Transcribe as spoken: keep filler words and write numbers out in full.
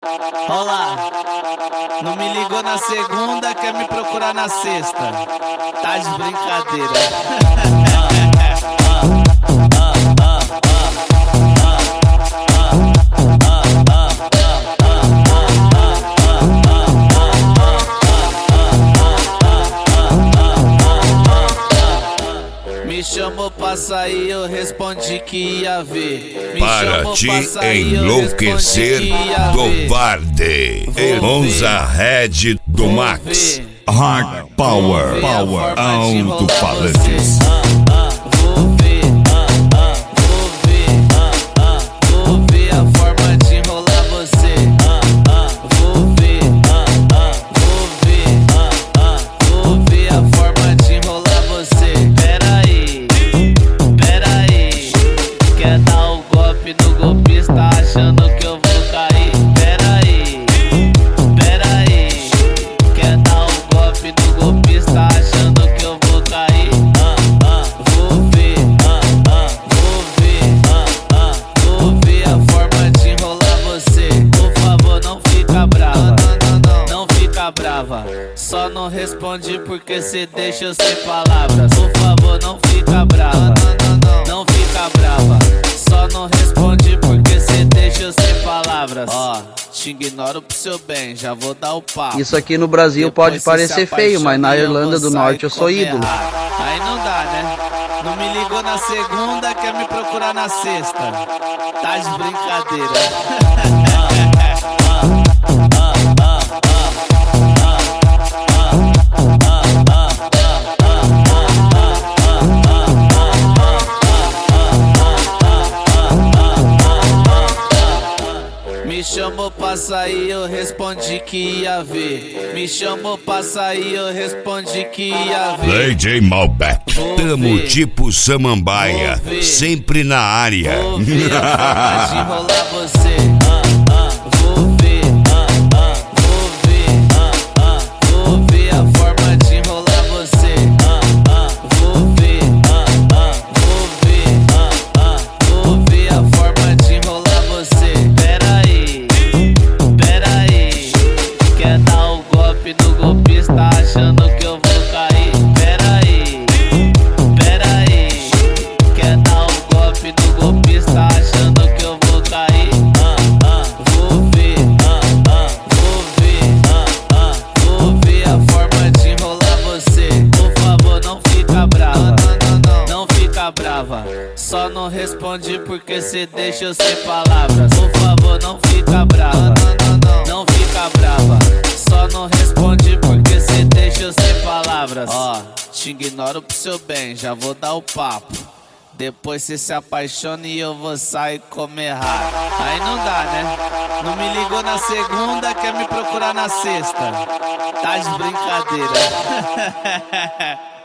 Olá, não me ligou na segunda, quer me procurar na sexta. Tá de brincadeira. Me chamou pra sair, eu respondi que ia ver. Me Para te enlouquecer, covarde. Monza Red do Max. Hard Power, Power, alto-falantes. Vou ver, vou ver, vou ver a forma de enrolar você. Vou ver, vou ver, vou ver a forma de enrolar você. Pera aí, pera aí, quer dar o golpe no golpista achando que eu vou cair? Pera aí, pera aí, quer dar o golpe no golpista achando que eu vou cair? Vou ver, vou ver, vou ver a forma de enrolar você. Por favor, não fica brava, não fica brava. Só não responde porque cê deixa eu sem palavras. Por favor, não fica brava, não fica brava. Só não responde porque cê deixa eu sem palavras. Ó, te ignoro pro seu bem, já vou dar o papo. Isso aqui no Brasil Depois pode cê parecer se feio, mas na apaixona e Irlanda vou do sair Norte eu sou comer ídolo. rato. Aí não dá, né? Não me ligou na segunda, quer me procurar na sexta. Tá de brincadeira. Me chamou pra sair, eu respondi que ia ver. Me chamou pra sair, eu respondi que ia ver. Lady Malbec. Vou Tamo ver. tipo Samambaia, Vou ver. sempre na área. Vou ver a forma de enrolar você. Vou ver, vou ver, vou ver a forma de enrolar você. Vou ver, vou ver, vou ver a forma de enrolar você. Pera aí, pera aí, quer dar o golpe no golpista achando que eu vou cair? Pera aí, pera aí, quer dar o golpe no golpista achando que eu vou cair? Vou ver, vou ver, vou ver a forma de enrolar você. Por favor, não fica brava, não fica brava. Só não responde porque cê deixa eu sem palavras. Por favor, não fica brava, não fica brava. Só não responde porque cê deixa eu sem palavras. Ó, te ignoro pro seu bem, já vou dar o papo. Depois cê se apaixona e eu vou sair comer rato. Aí não dá, né? Não me ligou na segunda, quer me procurar na sexta. Tá de brincadeira.